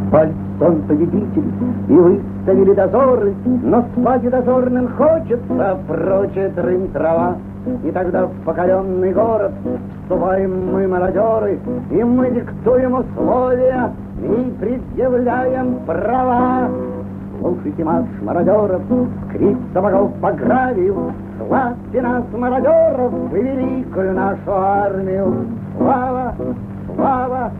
Спали сон победителей и выставили дозоры, но спать и дозорным хочется, прочее трын трава. И тогда в покоренный город вступаем мы, мародеры, и мы диктуем условия и предъявляем права. Слушайте марш мародеров, скрип сапогов по гравию, славьте нас, мародеров, и великую нашу армию. Слава, слава,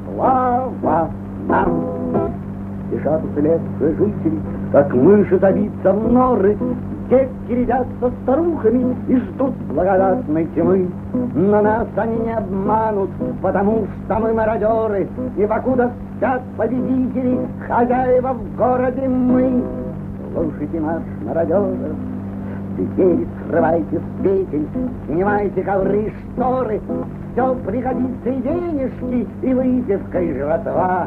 слава нам! Бежат уцелевшие жители, как мыши забиться в норы. Девки рядятся старухами и ждут благодатной тьмы. Но нас они не обманут, потому что мы мародеры, и покуда спят победители, хозяева в городе мы. Слушайте марш мародеров, двери скрывайте с петель, снимайте ковры и шторы, все пригодится и денежки, и выпивка, и жратва.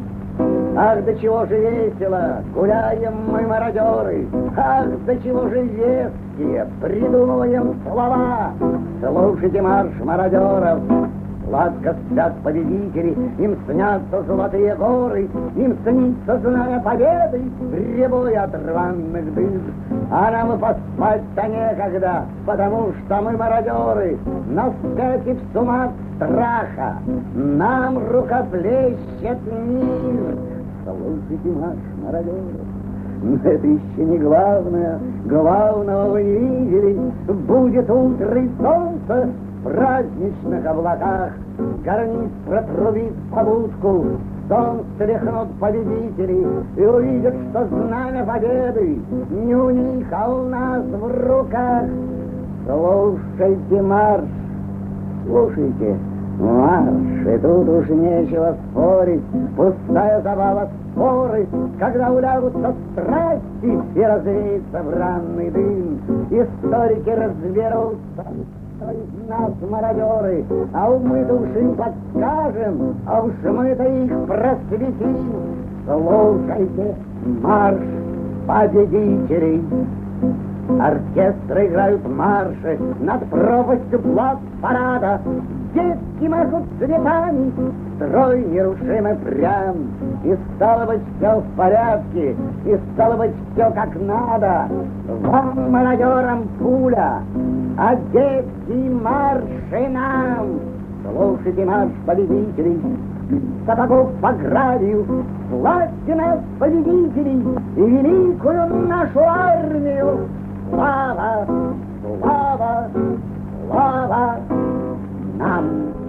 Ах, до чего же весело гуляем мы, мародеры, ах, до чего же веские придумываем слова. Слушайте марш мародеров, сладко спят победители, им снятся золотые горы, им снится знамя победы, рябой от рваных дыр. А нам и поспать-то некогда, потому что мы мародеры, нас скатив с ума от страха, нам рукоплещет мир. Слушайте марш мародеров, но это еще не главное, главного вы не видели. Будет утро и солнце в праздничных облаках, гарниз протрубит побудку, сон стряхнут победителей и увидят, что знамя победы не у них, а у нас в руках. Слушайте марш, слушайте марш, и тут уж нечего спорить, пустая забава споры, когда улягутся страсти и развеется бранный дым, историки разберутся, кто из нас мародеры, а уж мы-то уж им подскажем, а уж мы-то их просветим. Слушайте марш победителей. Оркестры играют марши над пропастью плацпарада. Детки машут цветами, строй нерушимый прям. И стало быть все в порядке, и стало быть все как надо. Вам, мародерам, пуля, а детки марши нам. Слушайте марш победителей, сапогов по гравию, славьте нас, победителей, и великую нашу армию. Слава, слава, слава нам!